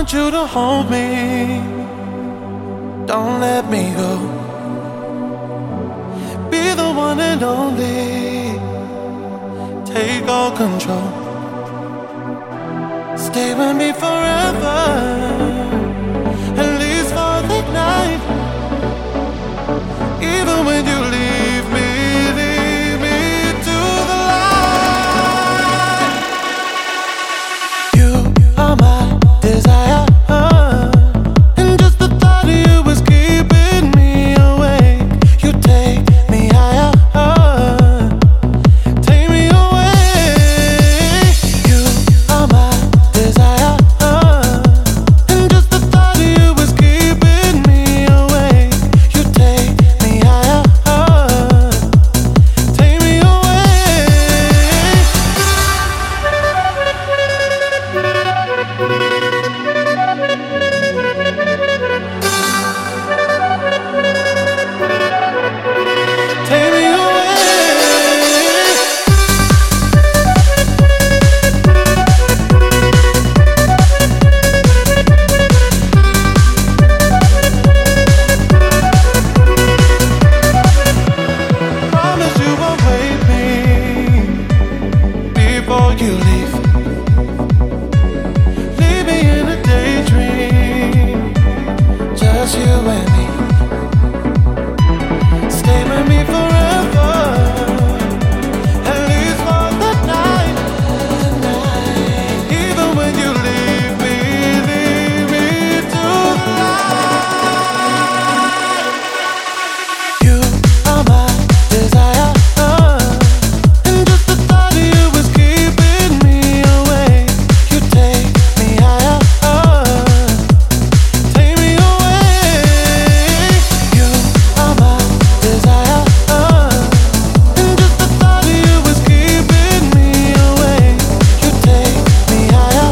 want you to hold me. Don't let me go. Be the one and only. Take all control. Stay with me forever. At least for the night. Even when you leave me to the light. You are my desire. And just the thought of you is keeping me awake. You take me higher. Take me away. You are my desire. And just the thought of you is keeping me awake. You take me higher. Take me away. Take me away. Promise you won't wait me before you leave. Leave me in a daydream, just you and me. Stay with me forever, at least for the night. Even when you leave me to the light. You are my desire, and just the thought of you is keeping me awake. You take me higher, take me away. You are my desire, and just the thought of you is keeping me awake. You take me higher,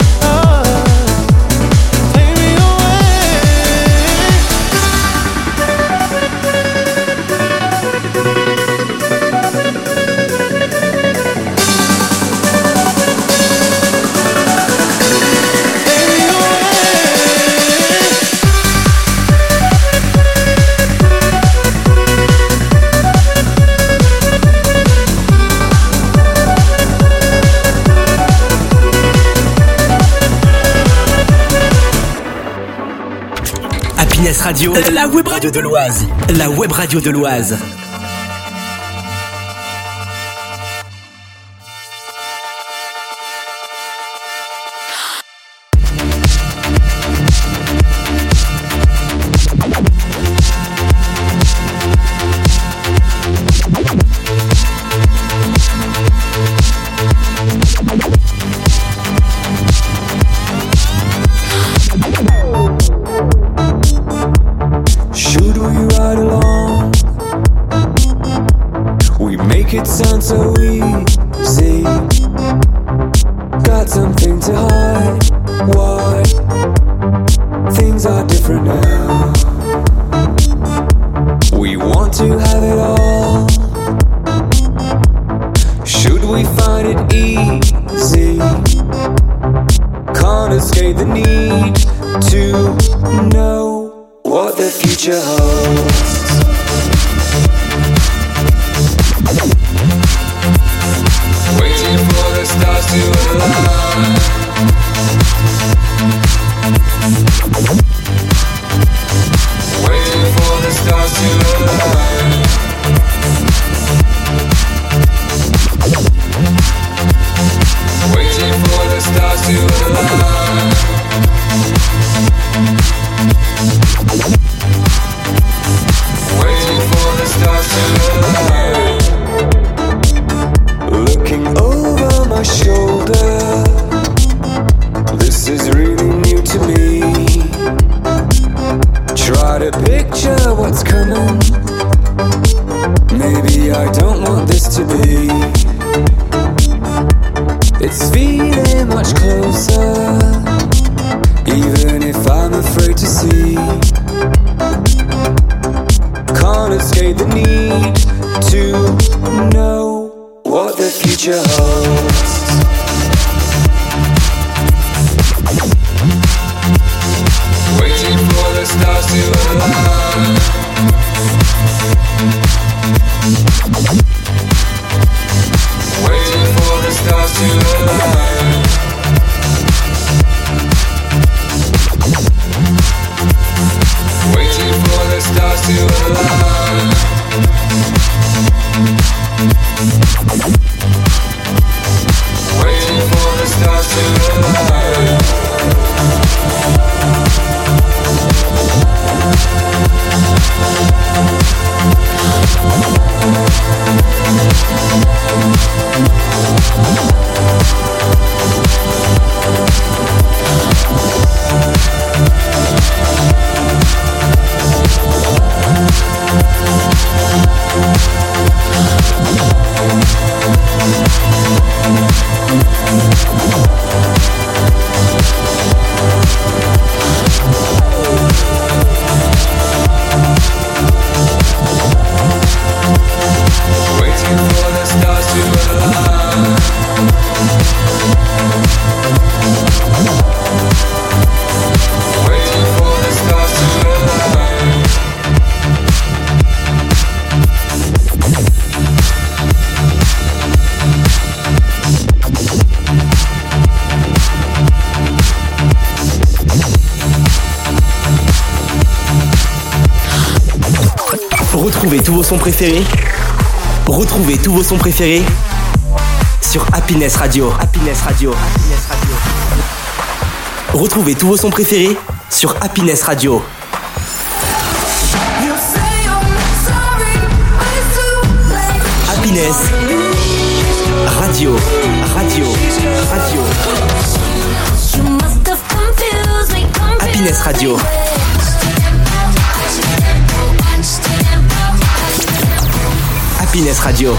take me away. Happiness Radio, la web radio de l'Oise. La web radio de l'Oise. Should we ride along? We make it sound so easy. Got something to hide. Why? Things are different now. We want to have it all. Should we find it easy? Can't escape the need to know what the future holds. Waiting for the stars to align. Waiting for the stars to align. Waiting for the stars to align. Waiting for the stars to align. Looking over my shoulder. This is really new to me. Try to picture what's coming. Maybe I don't want this to be. It's feeling much closer. Retrouvez tous vos sons préférés. Retrouvez tous vos sons préférés sur Happiness Radio. Happiness Radio. Happiness Radio. Retrouvez tous vos sons préférés sur Happiness Radio. Happiness Radio. Radio. Radio. Happiness Radio. Happiness Radio.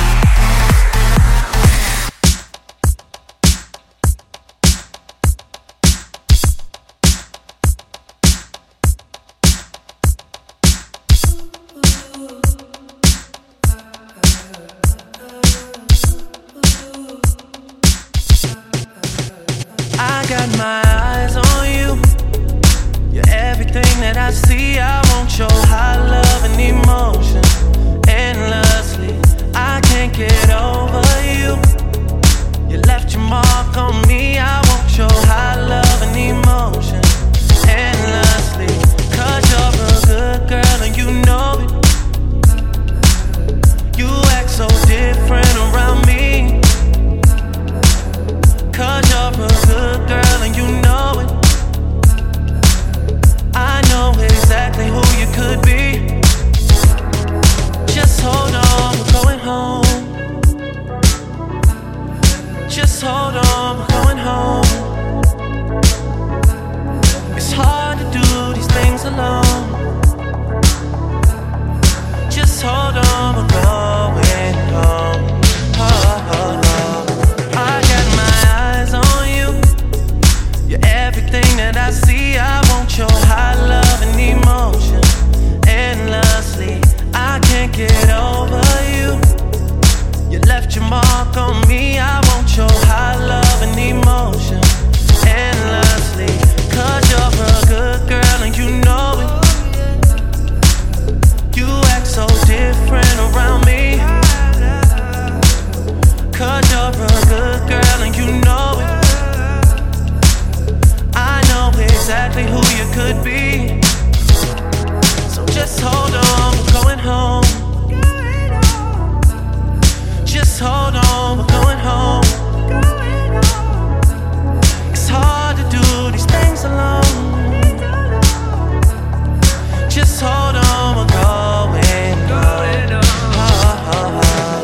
I got my eyes on you. You're everything that I see. I want your high love and emotion endlessly. I can't get over you. You left your mark on me. I want your high love and emotion endlessly. 'Cause you're a good girl and you know it. You act so different around me. 'Cause you're a good girl and you know it. I know exactly who you could be. Just hold on, we're going home. Just hold on, we're going home. It's hard to do these things alone. Just hold on, we're going home. Oh, oh, oh. I got my eyes on you. You're everything that I see. I want your high love and emotion endlessly. I can't get over you. You left your mark on me. I want your high love and emotion endlessly. 'Cause you're a good girl and you know it. You act so different around me. 'Cause you're a good girl and you know it. I know exactly who you could be. So just hold on, we're going home. Just hold on, we're going home. It's hard to do these things alone. Just hold on, we're going home. Oh, oh, oh.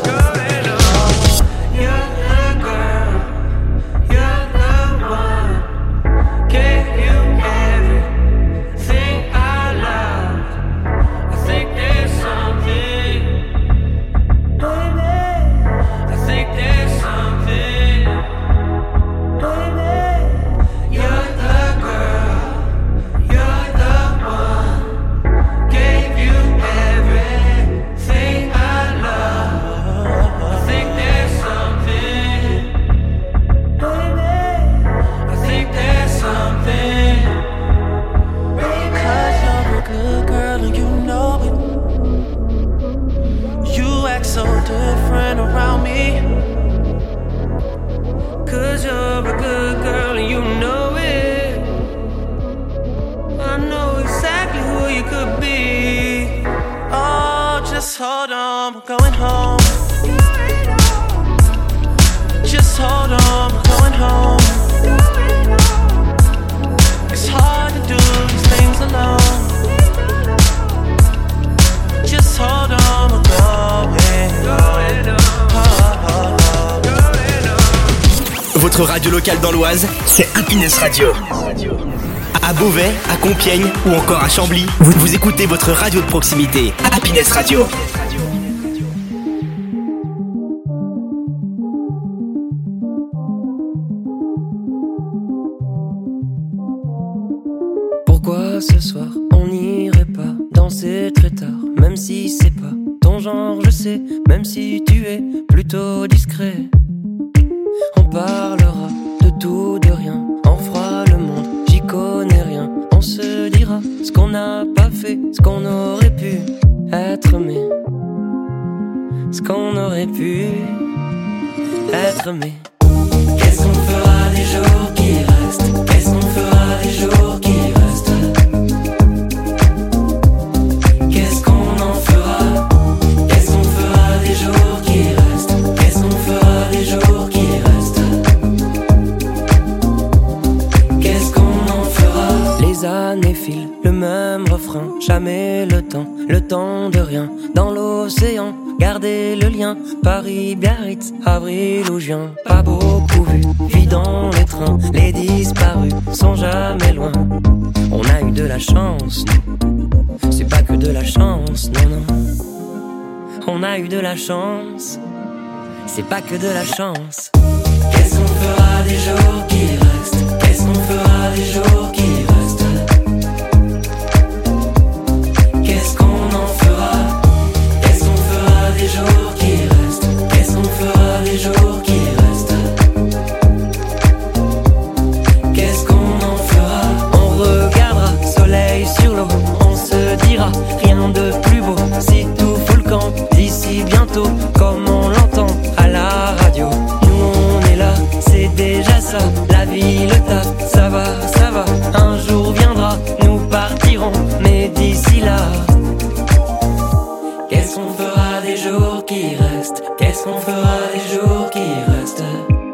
You're the girl, you're the one. Gave you everything I love. I think there's something, baby. I think there's something, baby. You're the girl, you're the one. Gave you everything I love. I think there's something, baby. I think there's something, baby. 'Cause you're a good girl and you know it. You act so different around me. 'Cause you're a good girl and you know it. I know exactly who you could be. Oh, just hold on, we're going home. Just hold on, we're going home. It's hard to do these things alone. Just hold on, we're going home. Oh, oh, oh. Votre radio locale dans l'Oise, c'est Happiness Radio. À Beauvais, à Compiègne ou encore à Chambly, vous écoutez votre radio de proximité, Happiness Radio. Pourquoi ce soir on n'irait pas danser très tard, même si c'est pas ton genre, je sais, même si tu es plutôt discret. On parlera de tout, de rien, on fera le monde, j'y connais rien. On se dira ce qu'on n'a pas fait, ce qu'on aurait pu être, mais ce qu'on aurait pu être, mais qu'est-ce qu'on fera des jours qui restent? Qu'est-ce qu'on fera des jours qui restent? Qu'est-ce qu'on en fera? frein, jamais le temps de rien. Dans l'océan, garder le lien. Paris, Biarritz, avril ou juin. Pas beaucoup vu, vie dans les trains. Les disparus sont jamais loin. On a eu de la chance, nous. C'est pas que de la chance, non, non. On a eu de la chance. C'est pas que de la chance. Qu'est-ce qu'on fera des jours qui restent? Qu'est-ce qu'on fera des jours qui restent? Qu'est-ce qu'on en fera? Qu'est-ce qu'on fera des jours qui restent? Qu'est-ce qu'on fera des jours qui restent? Qu'est-ce qu'on en fera? On regardera soleil sur l'eau. On se dira rien de plus beau. Si tout fout le camp d'ici bientôt, comme on l'entend à la radio. Nous on est là, c'est déjà ça. La vie, le taf, ça va, ça va. Un jour viendra, nous partirons. Mais d'ici là, qu'est-ce qu'on fera des jours qui restent? Qu'est-ce qu'on fera des jours qui restent?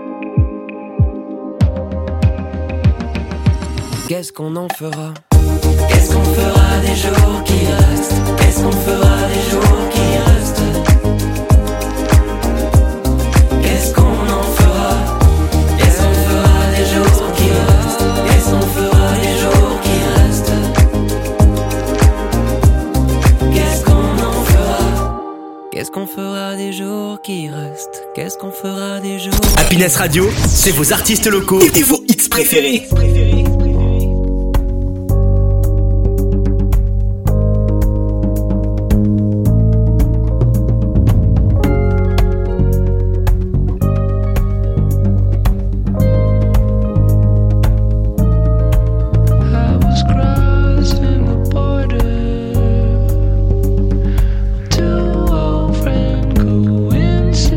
Qu'est-ce qu'on en fera? Qu'est-ce qu'on fera des jours qui restent? Qu'est-ce qu'on fera des jours qui restent? Qu'est-ce qu'on en fera? Qu'est-ce qu'on fera des jours qui restent? Qu'est-ce qu'on fera des jours qui restent? Qu'est-ce qu'on en fera? Qu'est-ce qu'on fera des jours qui restent? Qu'est-ce qu'on fera des jours? Happiness Radio, c'est vos artistes locaux et vos hits préférés.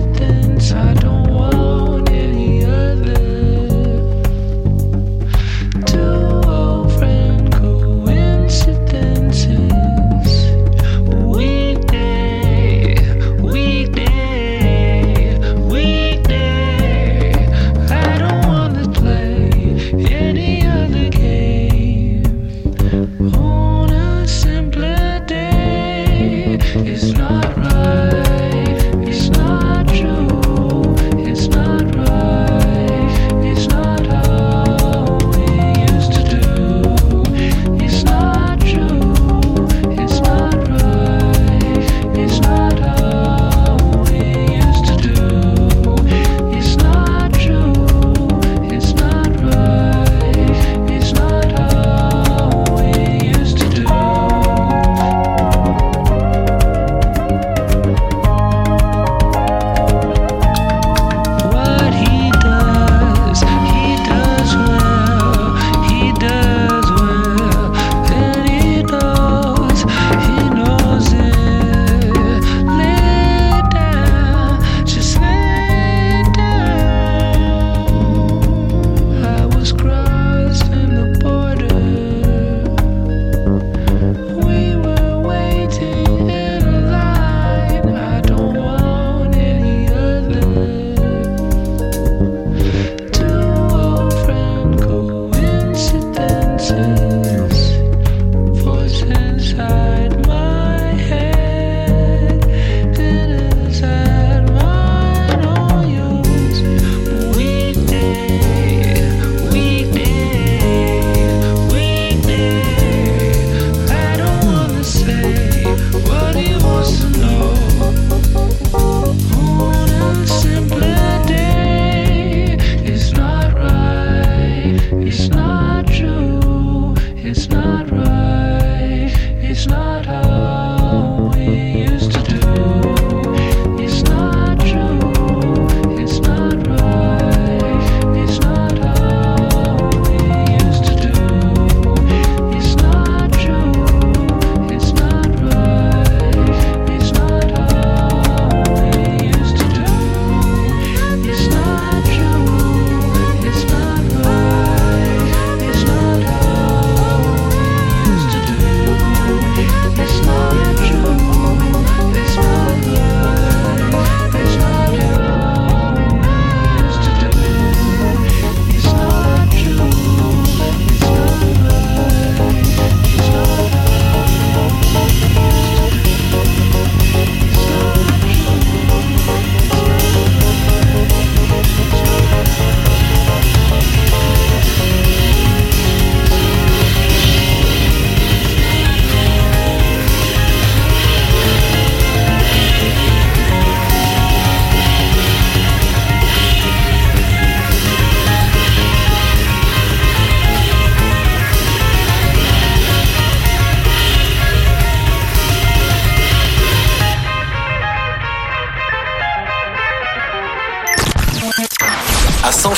I don't want any other.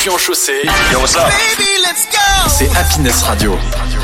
suis en chaussée. Yo, what's up? Baby, let's go! C'est Happiness Radio.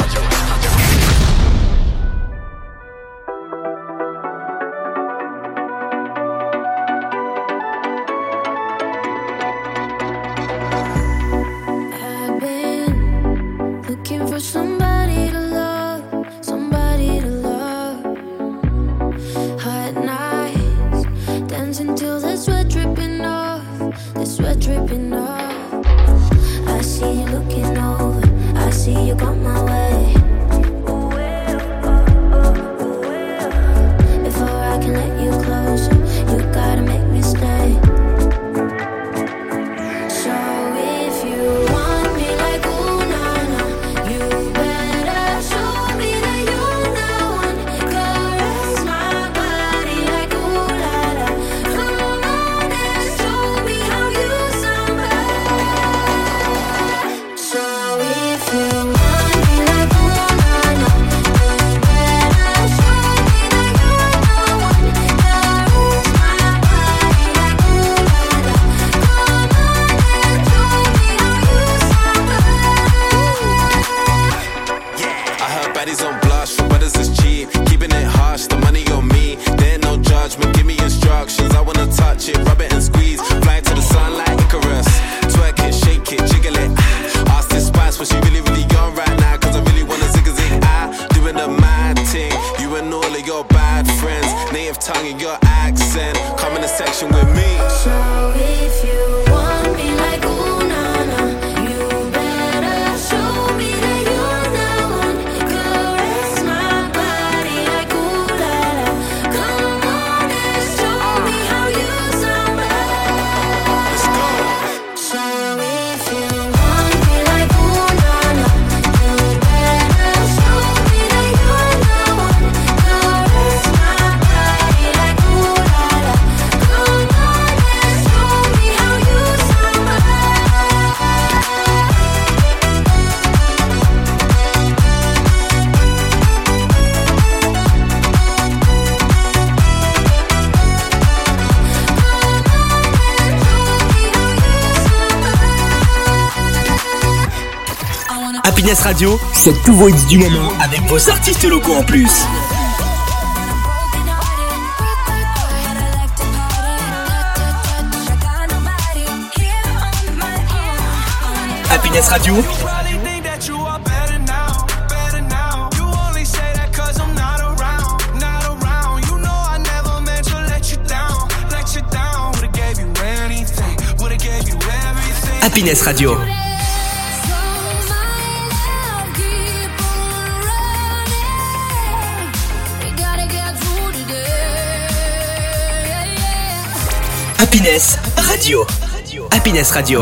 Happiness Radio, c'est tous vos hits du moment avec vos artistes locaux en plus. Happiness Radio. Happiness Radio. Happiness Radio. Happiness Radio.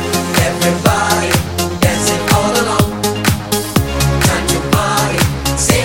Say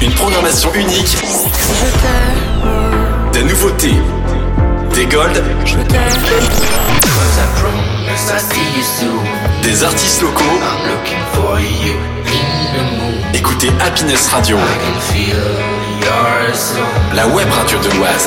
Une programmation unique. Je t'aime. Des nouveautés. Des golds. Je t'aime. Des artistes locaux. Écoutez Happiness Radio. La web radio de l'Oise.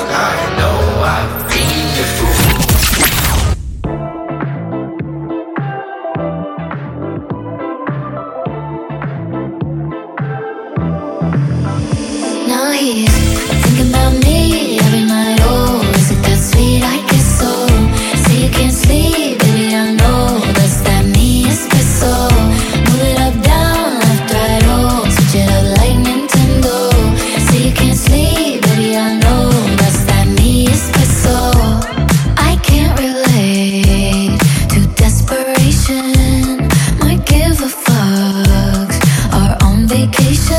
Now he's thinking about me every night. Oh, is it that sweet? I guess so. Say you can't sleep, baby, I know that's that me espresso. Move it up, down, left, right, oh, switch it up like Nintendo. Say you can't sleep, baby, I know that's that me espresso. I can't relate to desperation. Might give a fucks. Are on vacation.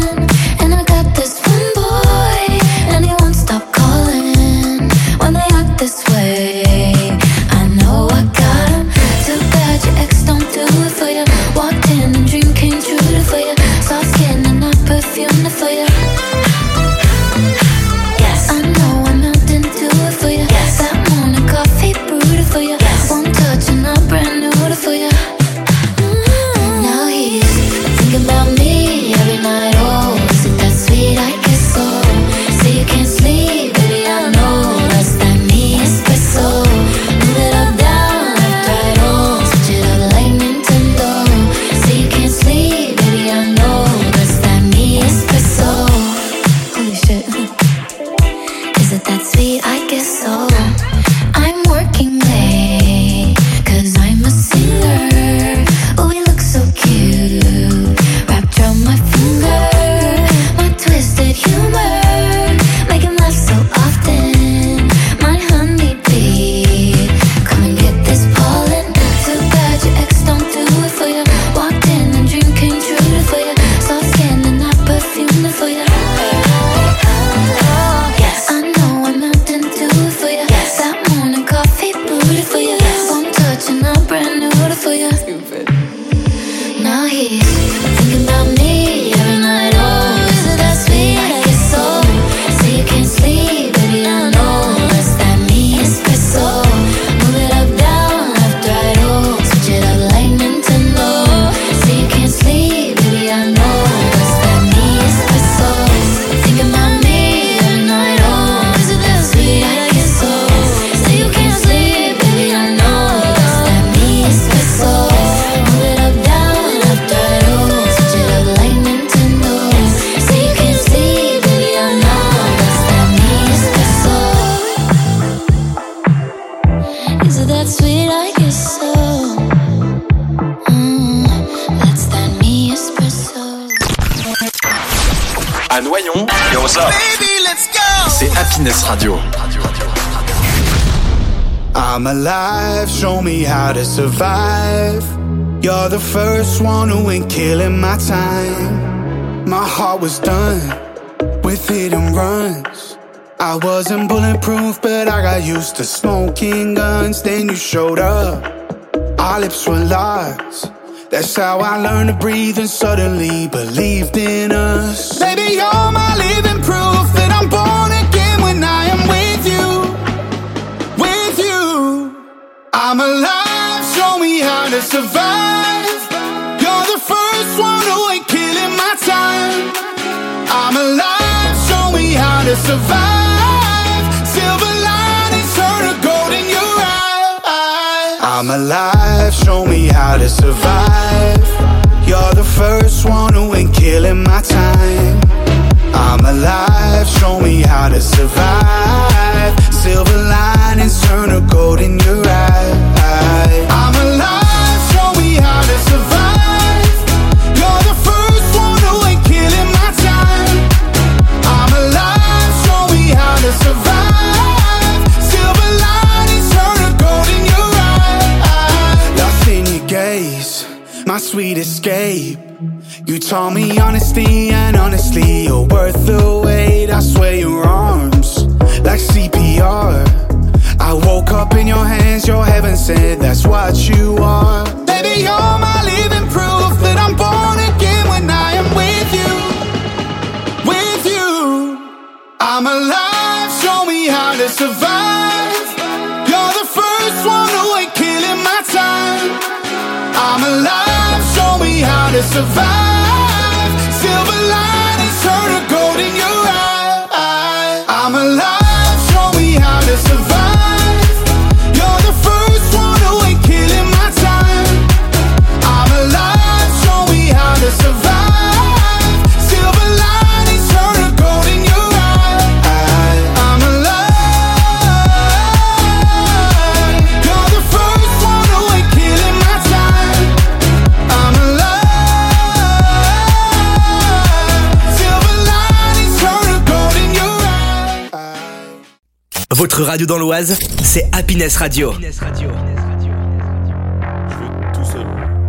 Radio. I'm alive, show me how to survive. You're the first one who ain't killing my time. My heart was done with hit and runs. I wasn't bulletproof, but I got used to smoking guns. Then you showed up, our lips were locked. That's how I learned to breathe and suddenly believed in us. Baby, you're my living proof that I'm born again when I am with you. With you, I'm alive, show me how to survive. You're the first one who ain't killing my time. I'm alive, show me how to survive. Silver linings turn to gold in your eyes. I'm alive, show me how to survive. You're the first one who ain't killing my time. I'm alive, show me how to survive. Silver linings turn to gold in your eyes. I'm alive, show me how to survive. You're the first one who ain't killing my time. I'm alive, show me how to survive. Silver linings turn to gold in your eyes. Lost in your gaze, my sweet escape. You taught me honesty, and honestly, you're worth the wait. I swear your arms, like CPR. I woke up in your hands, your heaven sent, that's what you are. Baby, you're my living proof that I'm born again when I am with you. to survive. Silver linings turn to gold in your eye. I'm alive, show me how to survive. You're the first one away, killing my time. I'm alive, show me how to survive. Silver linings turn to gold in your eye. I'm alive. You're the first one away, killing my time. I'm alive. Silver linings turn to gold in your eye. Votre radio dans l'Oise, c'est Happiness Radio. Je veux tout seul.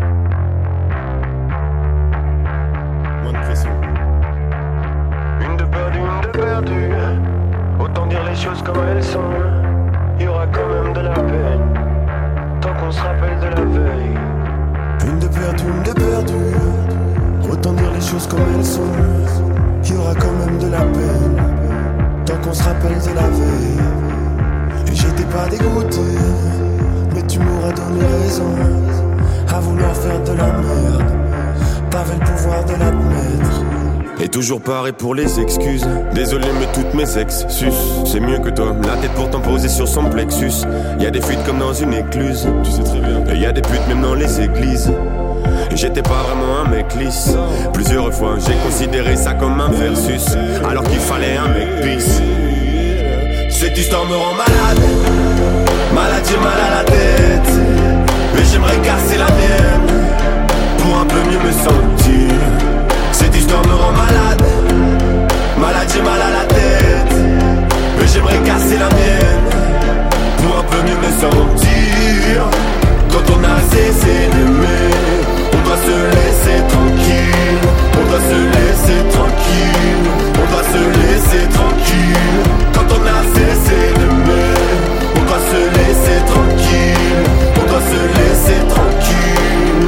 Moins de pression. Une de perdue. Autant dire les choses comme elles sont. Il y aura quand même de la peine. Tant qu'on se rappelle de la veille. Une de perdue. Autant dire les choses comme elles sont. Il y aura quand même de la peine. Tant qu'on se rappelle de la veille. Et j'étais pas dégoûté, mais tu m'auras donné raison. À vouloir faire de la merde, t'avais le pouvoir de l'admettre. Et toujours pareil pour les excuses. Désolé mais toutes mes ex-sus, c'est mieux que toi. La tête pourtant posée sur son plexus. Y'a des fuites comme dans une écluse. Tu sais très bien. Et y'a des putes même dans les églises. Et j'étais pas vraiment un mec lisse. Plusieurs fois j'ai considéré ça comme un versus, alors qu'il fallait un mec peace. Cette histoire me rend malade. Malade, j'ai mal à la tête. Mais j'aimerais casser la mienne pour un peu mieux me sentir. Cette histoire me rend malade. Malade, j'ai mal à la tête. Mais j'aimerais casser la mienne pour un peu mieux me sentir. Quand on a cessé d'aimer, on doit se laisser tranquille. On doit se laisser tranquille. On doit se laisser tranquille. Quand on a cessé d'aimer, on doit se laisser tranquille. On doit se laisser tranquille.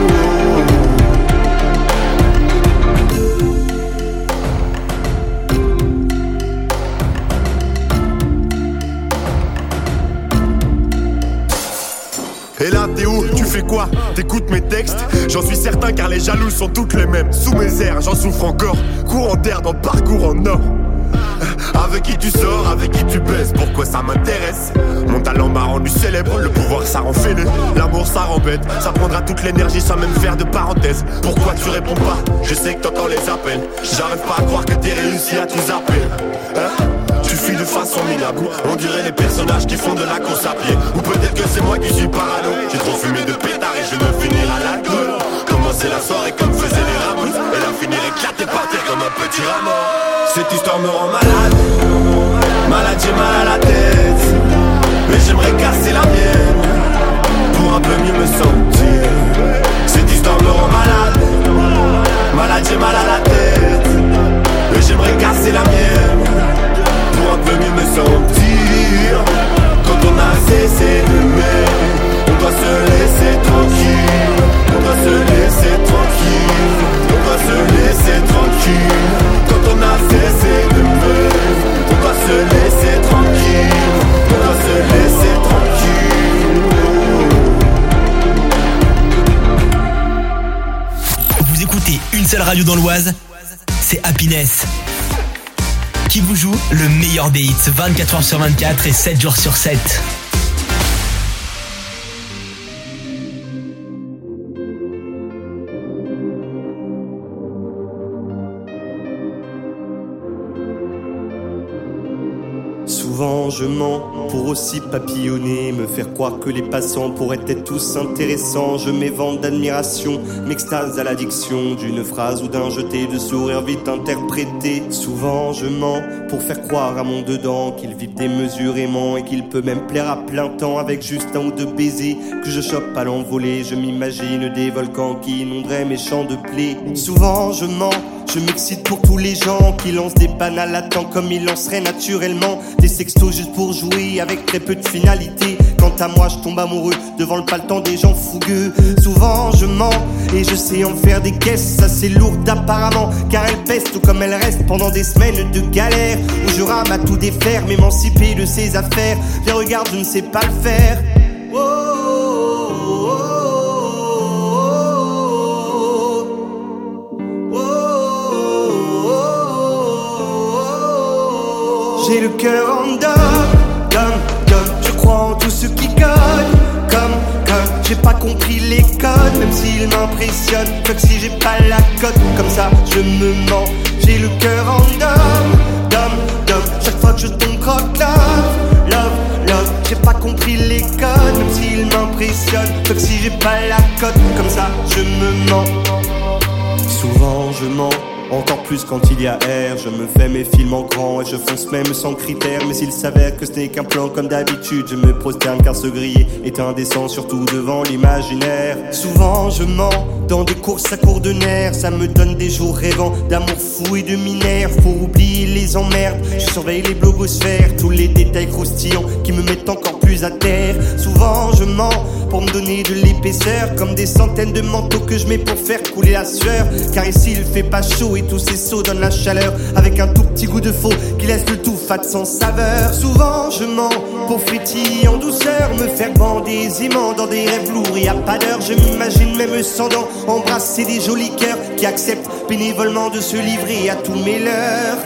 Et là t'es où? Tu fais quoi? T'écoutes mes textes? J'en suis certain car les jaloux sont toutes les mêmes. Sous mes airs j'en souffre encore. Courant d'air dans parcours en or. Avec qui tu sors, avec qui tu baises, pourquoi ça m'intéresse? Mon talent m'a rendu célèbre, le pouvoir ça rend fêlé. L'amour ça rend bête, ça prendra toute l'énergie sans même faire de parenthèse. Pourquoi tu réponds pas? Je sais que t'entends les appels. J'arrive pas à croire que t'es réussi à tout zapper, hein? Tu fuis de façon minable. On dirait les personnages qui font de la course à pied. Ou peut-être que c'est moi qui suis parano. J'ai trop fumé de pétard et je veux finir à l'alcool. Commencer la soirée comme faisaient les Ramos, et la finir éclatée par terre comme un petit rameau. Cette histoire me rend malade. Malade, j'ai mal à la tête. Mais j'aimerais casser la mienne pour un peu mieux me sentir. Cette histoire me rend malade. Malade, j'ai mal à la tête. Mais j'aimerais casser la mienne pour un peu mieux me sentir. Quand on a cessé d'aimer, on doit se laisser tranquille. On doit se laisser tranquille. On doit se laisser tranquille. Quand on a cessé d'aimer, on doit se laisser tranquille. On doit se laisser tranquille. Vous écoutez une seule radio dans l'Oise, c'est Happiness, qui vous joue le meilleur des hits 24h sur 24 et 7 jours sur 7. Souvent je mens pour aussi papillonner, me faire croire que les passants pourraient être tous intéressants. Je m'évente d'admiration, m'extase à l'addiction d'une phrase ou d'un jeté de sourire vite interprété. Souvent je mens pour faire croire à mon dedans qu'il vit démesurément et qu'il peut même plaire à plein temps avec juste un ou deux baisers que je chope à l'envolée. Je m'imagine des volcans qui inonderaient mes champs de blé. Souvent je mens, je m'excite pour tous les gens qui lancent des banals à temps comme ils lanceraient naturellement des sextos juste pour jouer avec très peu de finalité. Quant à moi je tombe amoureux devant le paletant des gens fougueux. Souvent je mens et je sais en faire des caisses assez lourdes apparemment, car elles pèsent tout comme elles restent pendant des semaines de galère où je rame à tout défaire, m'émanciper de ses affaires. Viens regarde, je ne sais pas le faire. Oh, oh, oh, oh, oh. J'ai le cœur en dom, je crois en tout ce qui code. Comme, j'ai pas compris les codes, même s'ils m'impressionnent. Comme si j'ai pas la cote, comme ça je me mens. J'ai le cœur en dom, chaque fois que je tombe croque love, j'ai pas compris les codes, même s'ils m'impressionnent. Comme si j'ai pas la cote, comme ça je me mens. Souvent je mens, encore plus quand il y a air. Je me fais mes films en grand et je fonce même sans critères. Mais s'il s'avère que ce n'est qu'un plan comme d'habitude, je me prosterne car ce griller est indécent, surtout devant l'imaginaire. Souvent je mens, dans des courses à court de nerfs. Ça me donne des jours rêvants d'amour fou et de minères. Pour oublier les emmerdes, je surveille les blogosphères, tous les détails croustillants qui me mettent encore plus à terre. Souvent je mens pour me donner de l'épaisseur, comme des centaines de manteaux que je mets pour faire couler la sueur. Car ici il fait pas chaud et tous ces seaux donnent la chaleur, avec un tout petit goût de faux qui laisse le tout fade sans saveur. Souvent je mens pour frétiller en douceur, me faire bander aisément dans des rêves lourds. Y a pas d'heure, je m'imagine même sans dents embrasser des jolis cœurs qui acceptent bénévolement de se livrer à tous mes leurs.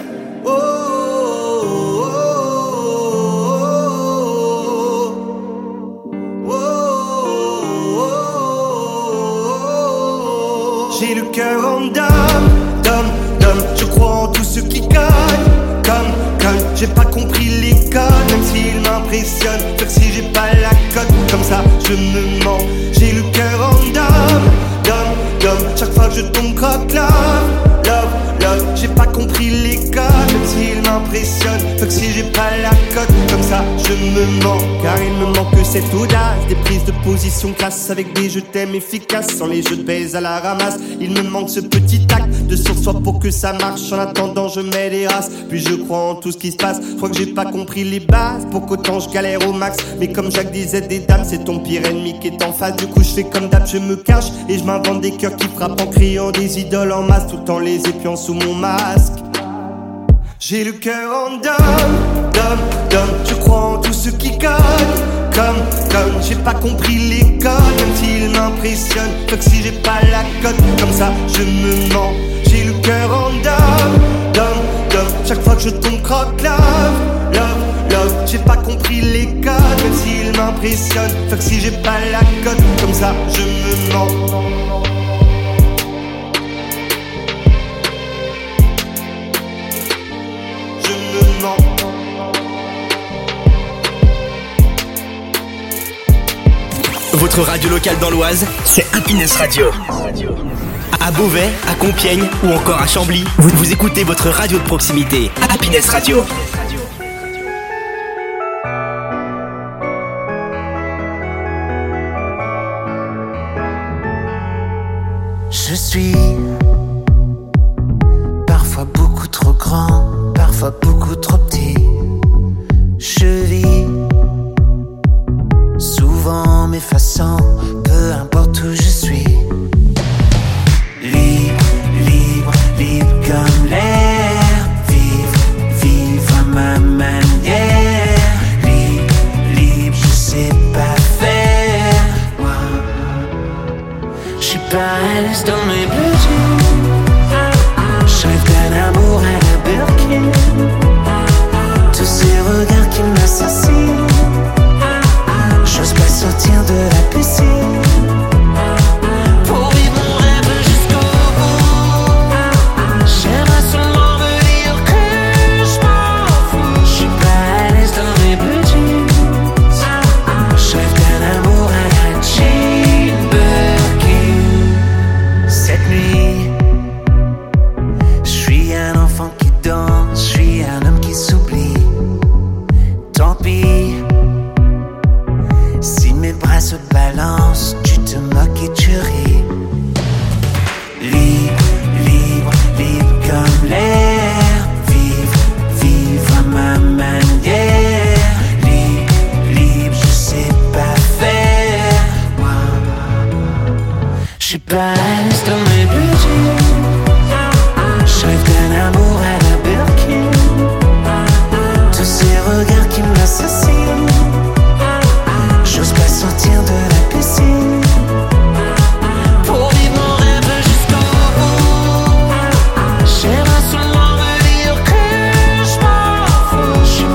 J'ai le cœur en dom, je crois en tout ce qui colle. Comme, j'ai pas compris les codes, même s'ils m'impressionnent. Comme si j'ai pas la cote, comme ça je me mens. J'ai le cœur en dom, chaque fois que je tombe croque love, j'ai pas compris les codes, même s'ils m'impressionnent. Comme si j'ai pas la cote, comme ça je me mens. Car il me manque cette audace, des prises de position classe avec des je t'aime efficaces, sans les jeux de baise à la ramasse. Il me manque ce petit acte de sur-soi pour que ça marche. En attendant je mets les races, puis je crois en tout ce qui se passe. Je crois que j'ai pas compris les bases, pour qu'autant je galère au max. Mais comme Jacques disait des dames, c'est ton pire ennemi qui est en face. Du coup je fais comme d'hab, je me cache et je m'invente des cœurs qui frappent en criant des idoles en masse, tout en les épiant sous mon masque. J'ai le cœur en dom, je crois en tout ce qui code. Comme, j'ai pas compris les codes, même s'ils m'impressionnent. Comme si j'ai pas la cote, comme ça je me mens. J'ai le cœur en dom, chaque fois que je tombe croque love, j'ai pas compris les codes, même s'ils m'impressionnent. Comme si j'ai pas la cote, comme ça je me mens. Votre radio locale dans l'Oise, c'est Happiness Radio. À Beauvais, à Compiègne ou encore à Chambly, vous écoutez votre radio de proximité, Happiness Radio. Je suis parfois beaucoup trop grand, parfois beaucoup trop petit. Je vis souvent m'effaçant, peu importe où je suis. Libre, libre, libre comme l'air. Vivre à ma manière. Libre, libre, je sais pas faire. Moi, je suis pas à l'aise dans mes bleus jeans. Je rêve d'un amour à la Birkin. Tous ces regards qui m'assassinent. J'ose pas sortir de la piscine. Pour vivre mon rêve jusqu'au bout. J'aimerais seulement me dire que je m'en fous. Je suis pas à l'aise dans mes bleus jeans. Je rêve d'un amour à la Jane Birkin. Cette nuit, je suis un enfant qui danse. Je suis un homme qui s'oublie. Tant pis. Si mes bras se balancent, tu te moques et tu ris. Libre, libre, libre comme l'air. Vivre à ma manière. Libre, libre, je sais pas faire. Moi, je suis pas à l'aise dans mes bleus jeans. Je rêve d'un amour à la Birkin. Tous ces regards qui m'assassinent. J'ose pas sortir de la piscine. Pour vivre mon rêve jusqu'au bout. J'aimerais seulement me dire que je m'en fous. Je suis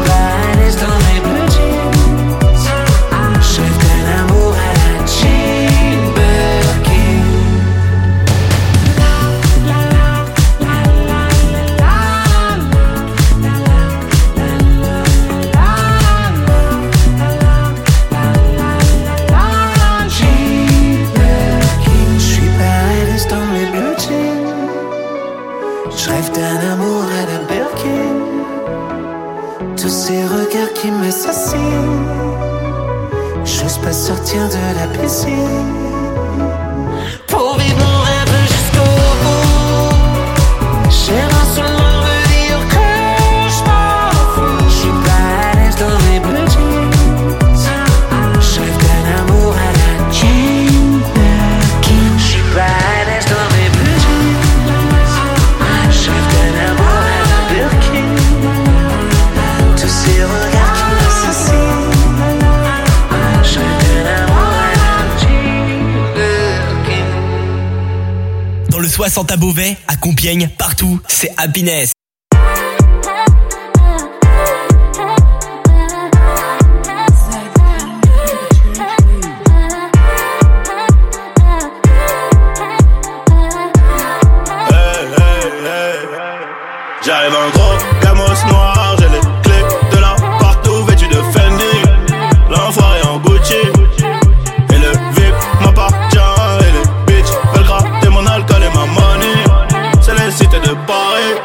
le 60 à Beauvais, à Compiègne, partout, c'est Happiness. J'arrive en gros, gamos noir, j'ai les clés de la partout vêtu de Fendi. L'enfoiré en Gucci, et le VIP m'appartient. Et les bitches veulent gratter mon alcool et ma money. C'est les cités de Paris.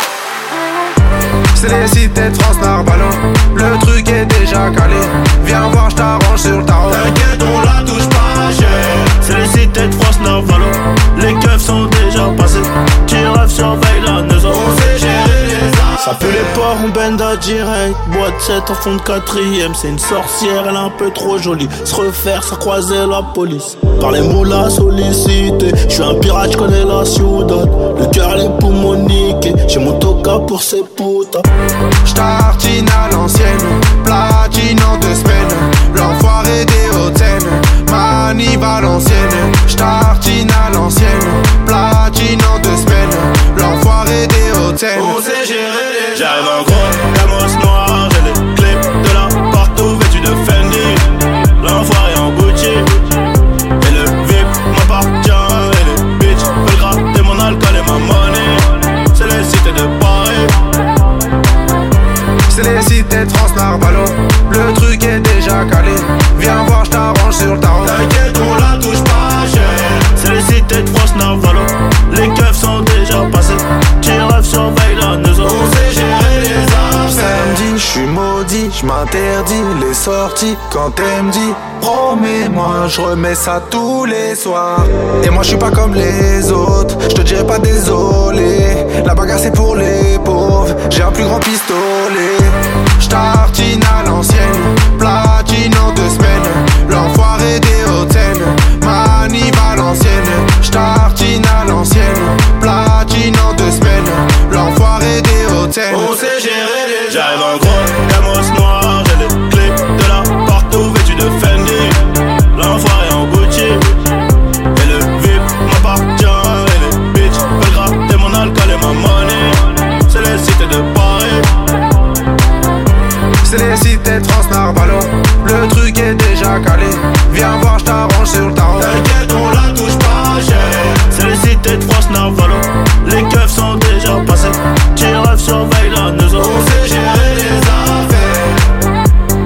C'est les cités Transnarbalo, le truc est déjà calé. Viens voir, j't'arrange sur le tarot. T'inquiète, on la touche pas, c'est les cités de France Narvalo. Les keufs sont déjà passés. Tiref surveille la neuse. On sait gérer les armes. Ça pue les porcs, on bend à direct. Boîte 7 en fond de 4ème. C'est une sorcière, elle est un peu trop jolie. Se refaire, ça croisait la police. Par les mots la sollicité. J'suis un pirate, j'connais la ciudad. Le cœur, les poumons niqués. J'ai mon toca pour ces putas. J'tartine à l'ancienne, platine en 2 semaines. L'enfoiré des Hauts-de-Seine, manip à l'ancienne. J'tartine à l'ancienne, platine en 2 semaines. L'enfoiré des Hauts-de-Seine. On sait gérer les. J'arrive en gros, gamos noir, j'ai les clés de la partout vêtu de Fendi. L'enfoiré en Gucci, et le VIP m'appartient. Et les bitches veulent gratter mon alcool et ma money. C'est les cités de Paris. C'est les cités Transnarbalo, le truc est déjà calé. Viens voir, j't'arrange sur le tarot. T'inquiète, on la touche pas, c'est les cités de France Narvalo. Les keufs sont déjà passés. Tiref surveille la neuse. On sait gérer les armes. Samedi, j'suis maudit, j'm'interdis les sorties. Quand elle me dit, promets-moi, j'remets ça tous les soirs. Et moi j'suis pas comme les autres, j'te dirai pas désolé. La bagarre c'est pour les pauvres, j'ai un plus grand pistolet. J'tartine à l'ancienne, platine en 2 semaines. L'enfoiré des Hauts-de-Seine, manip à l'ancienne. J'tartine à l'ancienne, platine en 2 semaines. L'enfoiré des Hauts-de-Seine. On sait gérer les. J'arrive en gros, gamos noir, j'ai les clés de la partout vêtu de Fendi. L'enfoiré en Gucci, et le VIP m'appartient. Et les bitches veulent gratter mon alcool et ma money. C'est les cités de Paris. C'est les cités Transnarbalo, le truc est déjà calé. Viens voir, j't'arrange sur le tarot. T'inquiète, on la touche pas, c'est les cités de France Narvalo. Les keufs sont déjà passés. Tiref surveille la neuse. On sait gérer les affaires.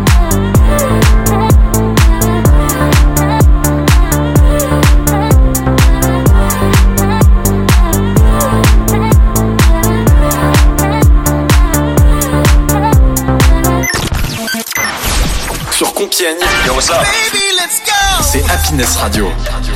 Sur Compiègne, yo ça, c'est Happiness Radio.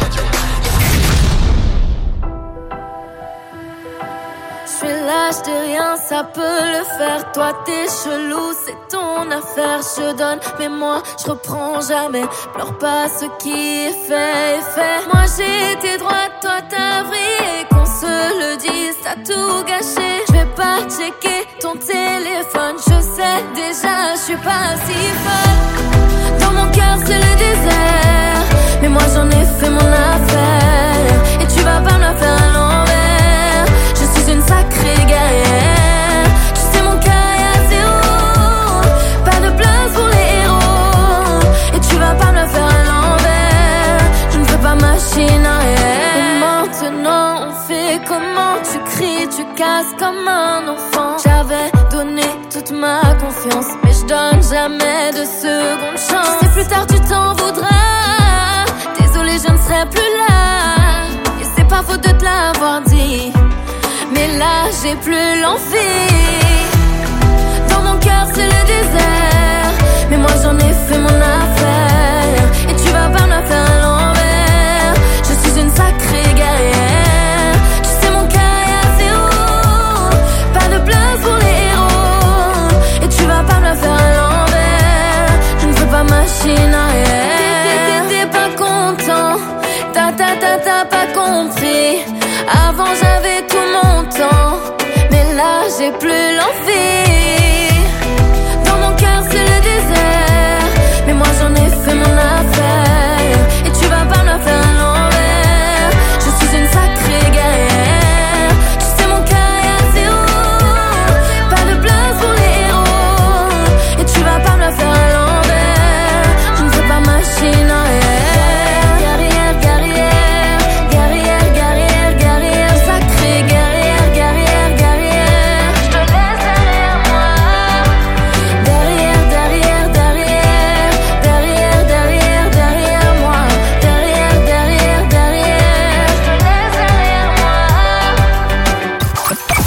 Je suis là, je dis rien, ça peut le faire. Toi t'es chelou, c'est ton affaire. Je donne, mais moi je reprends jamais. Pleure pas, ce qui est fait est fait. Moi j'ai été droite, toi t'as vrillé. Qu'on se le dise, t'as tout gâché. Je vais pas checker ton téléphone. Je sais déjà, je suis pas si folle. Dans mon cœur c'est le désert, mais moi j'en ai fait mon affaire. Et tu vas pas me la faire à l'envers. Je suis une sacrée guerrière. Tu sais mon cœur est à zéro. Pas de place pour les héros. Et tu vas pas me la faire à l'envers. Je ne fais pas machine arrière. Et maintenant on fait comment? Tu cries, tu casses comme un enfant. J'avais donné toute ma confiance, mais je donne jamais de seconde chance. Tu sais plus tard tu t'en voudras. Désolée je ne serai plus là. Et c'est pas faute de te l'avoir dit, mais là j'ai plus l'envie. Dans mon cœur c'est le désert, mais moi j'en ai fait mon affaire. Et tu vas pas me la faire à l'envers. Je suis une sacrée guerrière. Tu sais mon cœur est à zéro. Pas de place pour les héros. Et tu vas pas me la faire à l'envers. Je ne fais pas machine arrière. T'es pas content, t'as pas compris. Avant j'avais tout mon temps, mais là j'ai plus l'envie. Dans mon cœur c'est le désert, mais moi j'en ai fait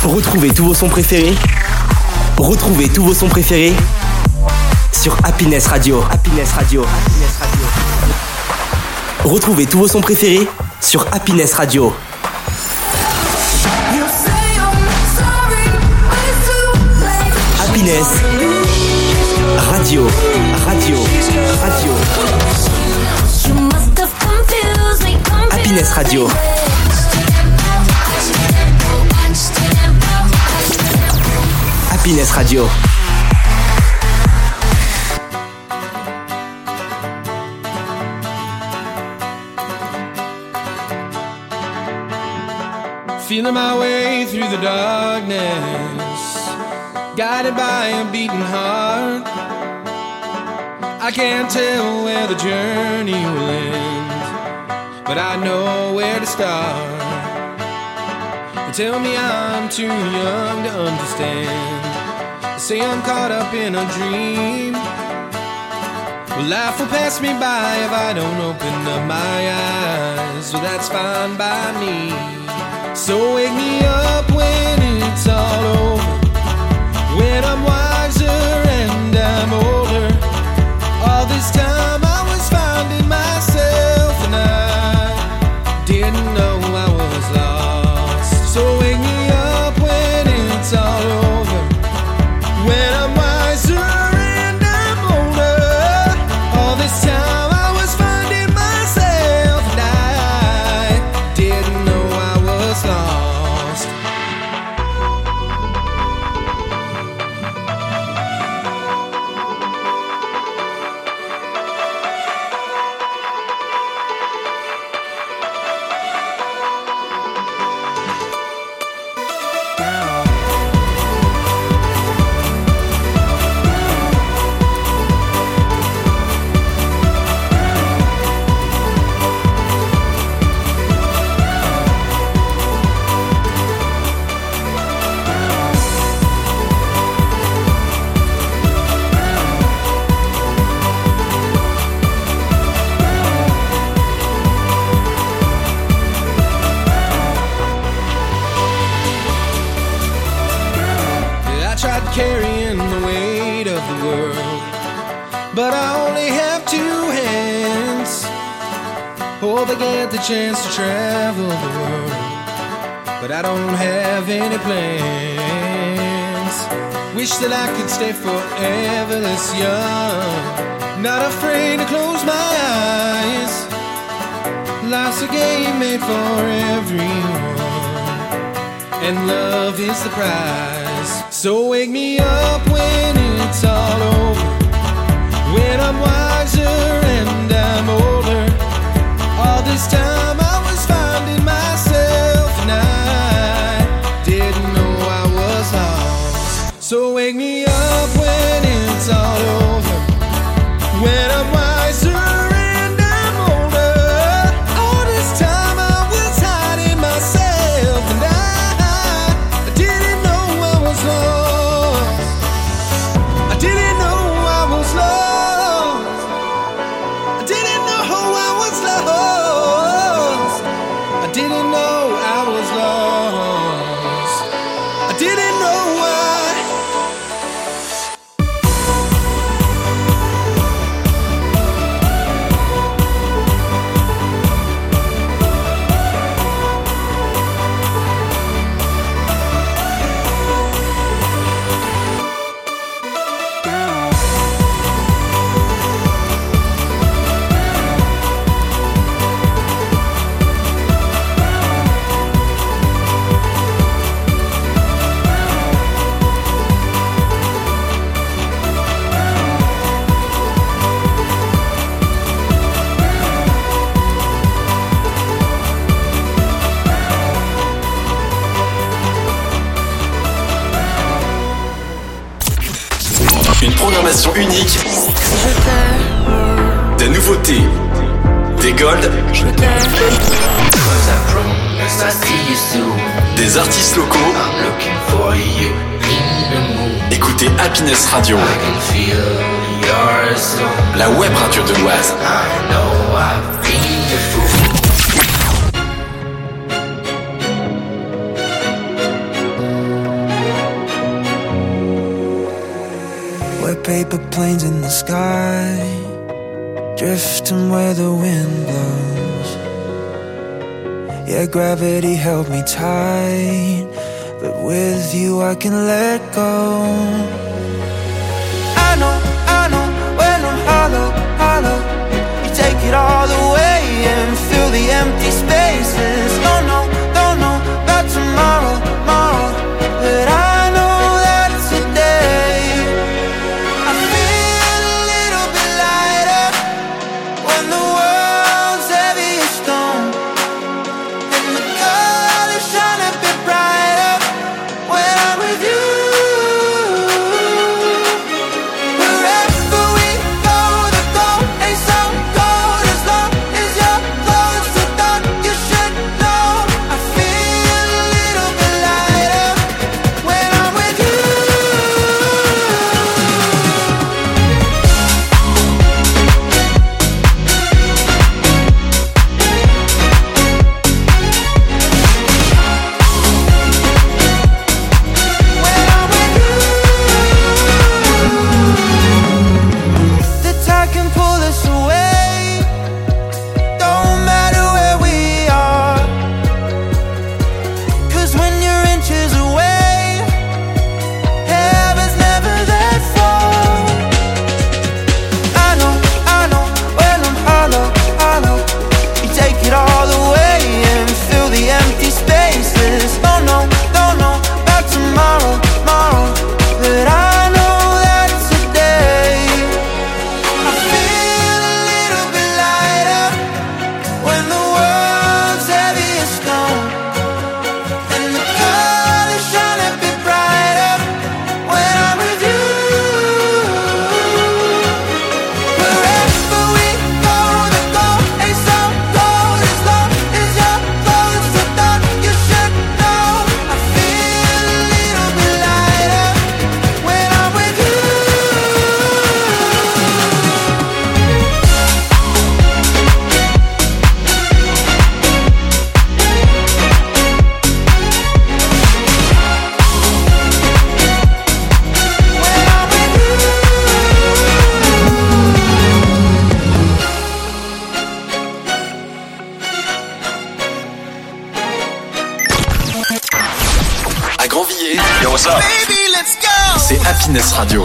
Retrouvez tous vos sons préférés. Retrouvez tous vos sons préférés sur Happiness Radio. Happiness Radio. Happiness Radio. Retrouvez tous vos sons préférés sur Happiness Radio. Happiness Radio. Radio. Radio. Happiness Radio. Happiness Radio. Feeling my way through the darkness, guided by a beating heart. I can't tell where the journey will end, but I know where to start. They tell me I'm too young to understand. They say I'm caught up in a dream. Well, life will pass me by if I don't open up my eyes. Well, that's fine by me. So wake me up when it's all over, when I'm wiser and I'm older. All this time I was finding myself and I didn't know I was lost. So wake me up when it's all over, when I'm wiser and I'm older. All this time I was finding myself and I didn't know I was lost. Carrying the weight of the world, but I only have two hands. Hope I get the chance to travel the world, but I don't have any plans. Wish that I could stay forever this young, not afraid to close my eyes. Life's a game made for everyone, and love is the prize. So wake me up when it's all over, when I'm wiser and I'm older. All this time I was finding myself and I didn't know I was lost. So wake me up when it's all over, when I'm wiser and I'm older. All this time I was hiding myself and I didn't know I was lost. I didn't know I was lost. I didn't know I was lost. I didn't know I was lost. I didn't know why. Une programmation unique, des nouveautés, des golds, des artistes locaux. Écoutez Happiness Radio, la web radio de l'Oise. paper planes in the sky, drifting where the wind blows. Yeah, gravity held me tight, but with you I can let go. I know, when I'm hollow, you take it all away and fill the empty spaces. Don't know about tomorrow, but I know that today I feel a little bit lighter when the world's heavy as stone, and the colors shine a bit brighter when I'm with you. Wherever we go, the goal ain't so cold as long as you're close. I thought you should know I feel a little bit lighter when I'm with you. The tide can pull us away, don't matter where we are, 'cause when you're inches away, heaven's never that far. I know, when I'm hollow, you take it all away and fill the empty spaces. Don't know about tomorrow, but I know that today I feel a little bit lighter when the world's heavy as stone, and the colors shine a bit brighter when I'm with you. Wherever we go, the goal ain't so cold as long as you're close. I thought you should know I feel a little bit lighter when I'm with you. À Grandvilliers, yo, what's up? Baby, let's go! C'est Happiness Radio.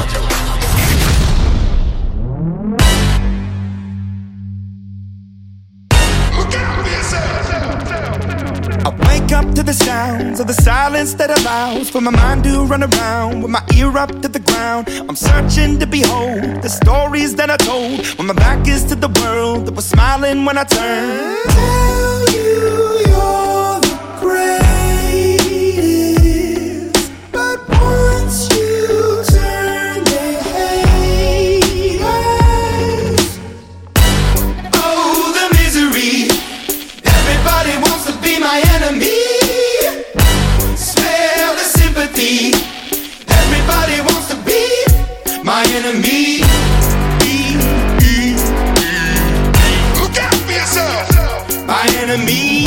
I wake up to the sounds of the silence that allows for my mind to run around with my ear up to the ground. I'm searching to behold the stories that I told when my back is to the world that was smiling when I turned. Tell you you're the greatest, but once you turn, they hate us. Oh, the misery. Everybody wants to be my enemy. Smell the sympathy. Everybody wants to be my enemy. Look out for yourself. My enemy.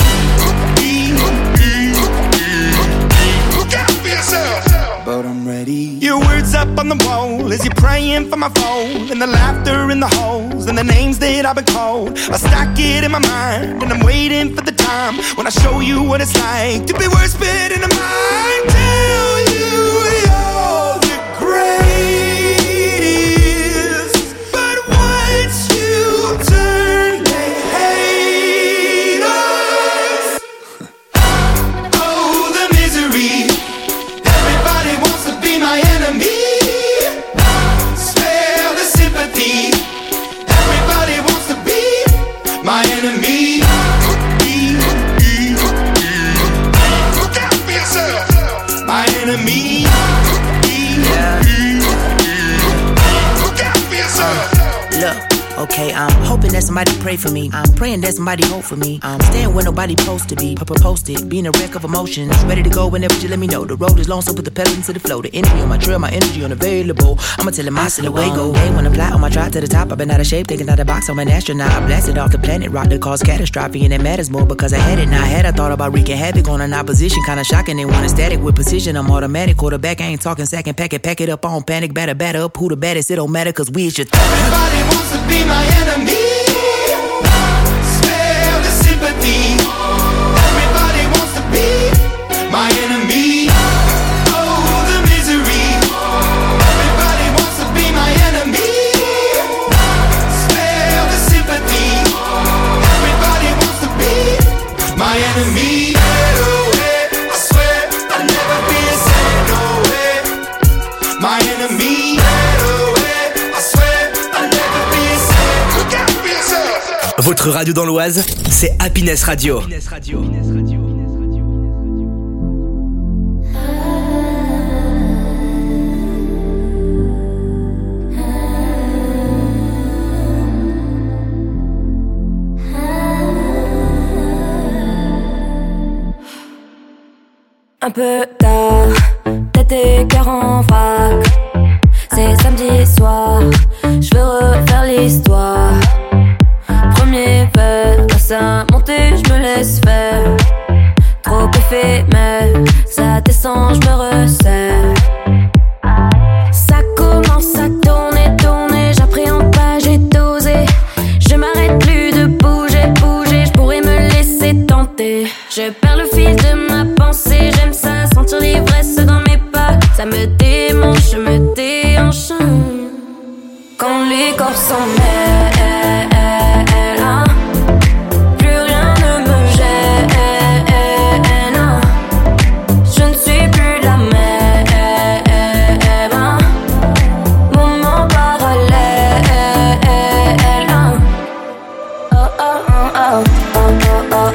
Look out for yourself. But I'm ready. Your words up on the wall as you're praying for my phone, and the laughter in the holes and the names that I've been called. I stack it in my mind and I'm waiting for the time when I show you what it's like to be worse fit in the mind. Tell you you're the greatest, but once you turn, they hate us. Oh, the misery. Everybody wants to be my enemy. Spare the sympathy. Everybody wants to be my enemy. Look out for yourself. My enemy. Look out for yourself. Look, okay, I'm hoping that that somebody pray for me. I'm praying that somebody hope for me. I'm staying where nobody supposed to be. Posted, being a wreck of emotions. Ready to go whenever you let me know. The road is long, so put the pedal into the flow. The energy on my trail, my energy unavailable. I'ma tell him my silhouette go. Hey, when I fly on my drive to the top, I've been out of shape, thinking out the box. I'm an astronaut. I blasted off the planet, rock that caused catastrophe, and it matters more because I had it. Now I had I thought about wreaking havoc on an opposition, kinda shocking. They want a static with precision. I'm automatic, quarterback. I ain't talking second packet, pack it up on panic, batter up. Who the baddest? It don't matter, cause we is your Everybody wants to be my enemy. Spare the sympathy. Everybody wants to be my enemy. Oh, the misery. Everybody wants to be my enemy. Spare the sympathy. Everybody wants to be my enemy. I swear I'll never be a saint. No way. My enemy. Votre radio dans l'Oise, c'est Happiness Radio. Un peu tard, tête et cœur en vrac. C'est samedi soir, je veux refaire l'histoire. Premier verre, passe à monter, je me laisse faire. Trop éphémère, ça descend, je me resserre. Ça commence à tourner, j'appréhende pas, j'ai dosé. Je m'arrête plus de bouger, je pourrais me laisser tenter. Je perds le fil de ma pensée, j'aime ça, sentir l'ivresse dans mes pas. Ça me démange, je me déhanche. Quand les corps s'en mêlent, plus rien ne me gêne. Je ne suis plus la même. Moment parallèle. Oh oh oh oh oh oh oh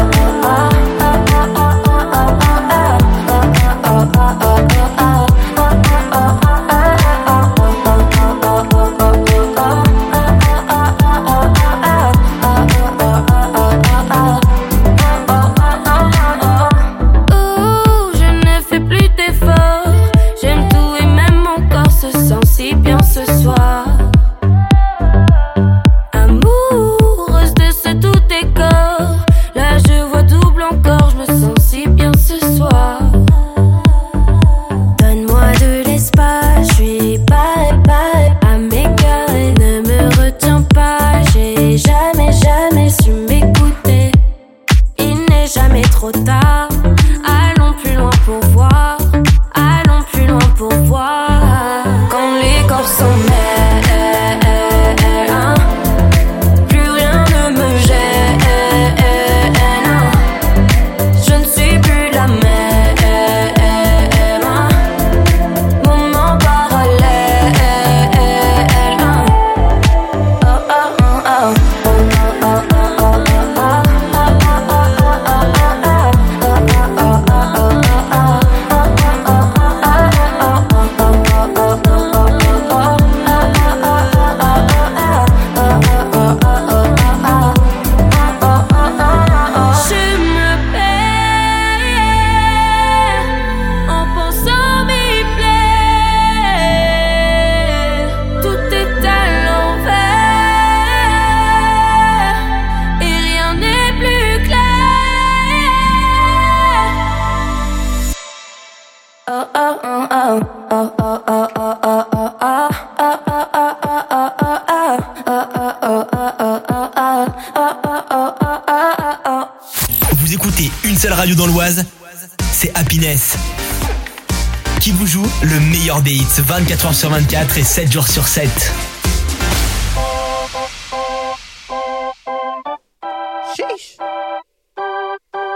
Vous écoutez une seule radio dans l'Oise, c'est Happiness. Qui vous joue le meilleur des hits 24h sur 24 et 7 jours sur 7.